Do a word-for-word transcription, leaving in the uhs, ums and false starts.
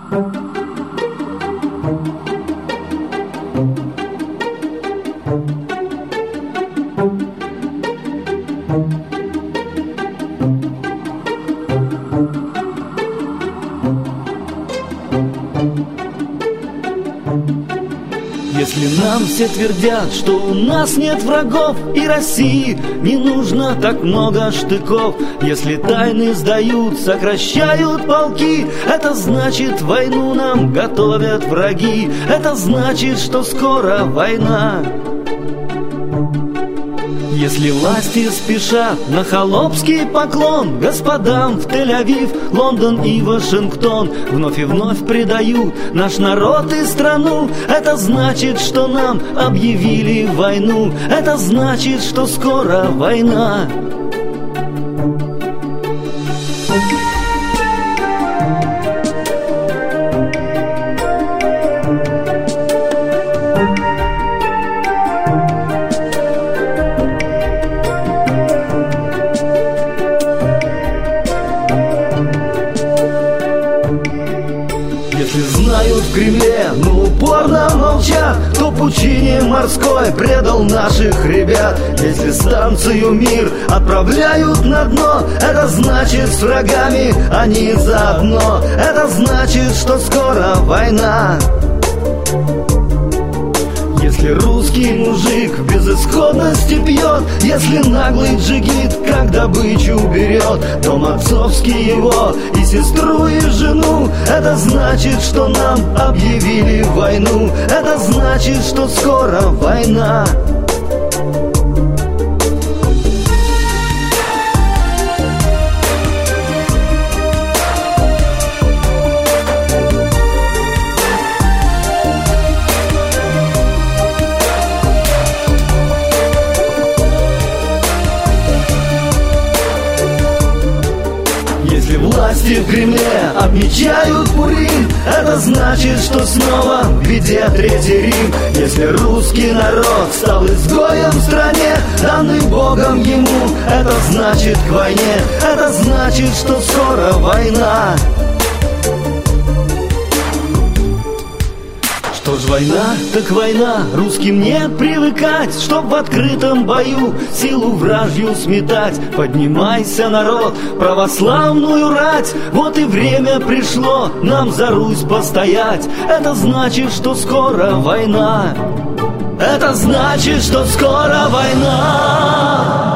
Если нам все твердят, что у нас нет врагов, и России не нужно так много штыков, если тайны сдают, сокращают полки, это значит, войну нам готовят враги, это значит, что скоро война. Если власти спешат на холопский поклон господам в Тель-Авив, Лондон и Вашингтон, вновь и вновь предают наш народ и страну, это значит, что нам объявили войну, это значит, что скоро война. Если знают в Кремле, но упорно молчат, то пучине морской предал наших ребят. Если станцию «Мир» отправляют на дно, это значит, с врагами они заодно, это значит, что скоро война. Если русский мужик в безысходности пьет, если наглый джигит как добычу берет дом отцовский его и сестру и жену, это значит, что нам объявили войну, это значит, что скоро война. Если власти в Кремле отмечают Пурим, это значит, что снова в беде Третий Рим. Если русский народ стал изгоем в стране, данный Богом ему, это значит к войне, это значит, что скоро война. Что ж война, так война, русским не привыкать, чтоб в открытом бою силу вражью сметать. Поднимайся, народ, православную рать, вот и время пришло нам за Русь постоять. Это значит, что скоро война, это значит, что скоро война.